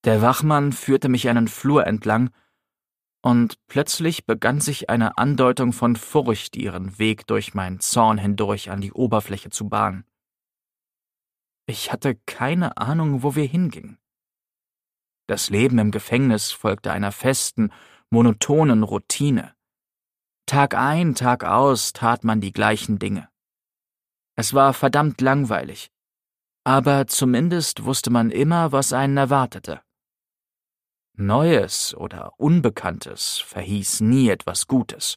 Der Wachmann führte mich einen Flur entlang, und plötzlich begann sich eine Andeutung von Furcht ihren Weg durch meinen Zorn hindurch an die Oberfläche zu bahnen. Ich hatte keine Ahnung, wo wir hingingen. Das Leben im Gefängnis folgte einer festen, monotonen Routine. Tag ein, Tag aus tat man die gleichen Dinge. Es war verdammt langweilig, aber zumindest wusste man immer, was einen erwartete. Neues oder Unbekanntes verhieß nie etwas Gutes.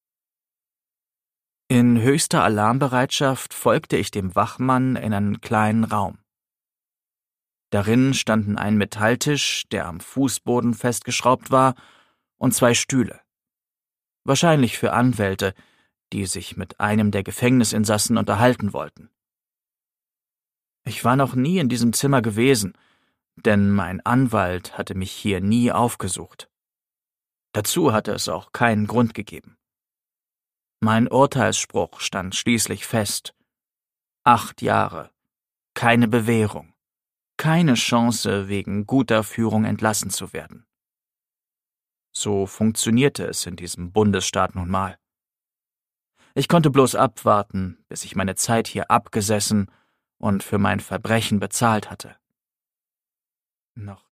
In höchster Alarmbereitschaft folgte ich dem Wachmann in einen kleinen Raum. Darin standen ein Metalltisch, der am Fußboden festgeschraubt war, und 2 Stühle. Wahrscheinlich für Anwälte, die sich mit einem der Gefängnisinsassen unterhalten wollten. Ich war noch nie in diesem Zimmer gewesen, denn mein Anwalt hatte mich hier nie aufgesucht. Dazu hatte es auch keinen Grund gegeben. Mein Urteilsspruch stand schließlich fest: 8 Jahre, keine Bewährung, keine Chance, wegen guter Führung entlassen zu werden. So funktionierte es in diesem Bundesstaat nun mal. Ich konnte bloß abwarten, bis ich meine Zeit hier abgesessen und für mein Verbrechen bezahlt hatte. Noch